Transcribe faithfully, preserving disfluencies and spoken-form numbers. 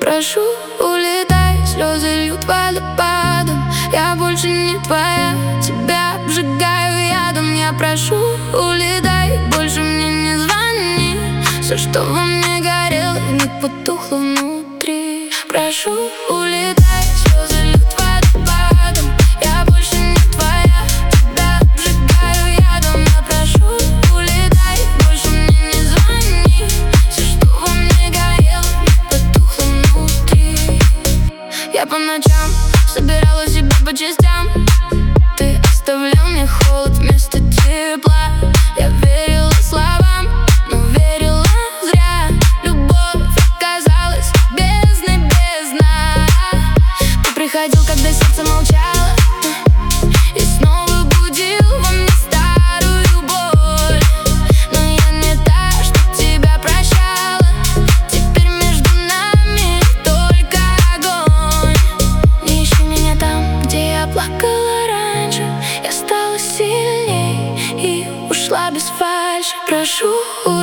прошу, улетай, слезы льют водопадом. Я больше не твоя, тебя обжигаю ядом. Я прошу, улетай, больше мне не звони. Все, что во мне горело, вмиг потухло внутри. Прошу, улетай, слезы льют водопадом. Я больше не твоя, тебя обжигаю ядом. Я прошу, улетай, больше мне не звони. Все, что во мне горело, вмиг потухло внутри. Я по ночам собирала себя по частям. Ты оставлял мне холод вместо тепла. Я верила словам, но верила зря. Любовь оказалась бездной без дна. Ты приходил, когда сердце молчало, и снова будил во мне старую боль. Но я не та, что тебя прощала. Теперь между нами только огонь. Не ищи меня там, где я плакала раньше. Я стала сильней и ушла без фальши. Прошу,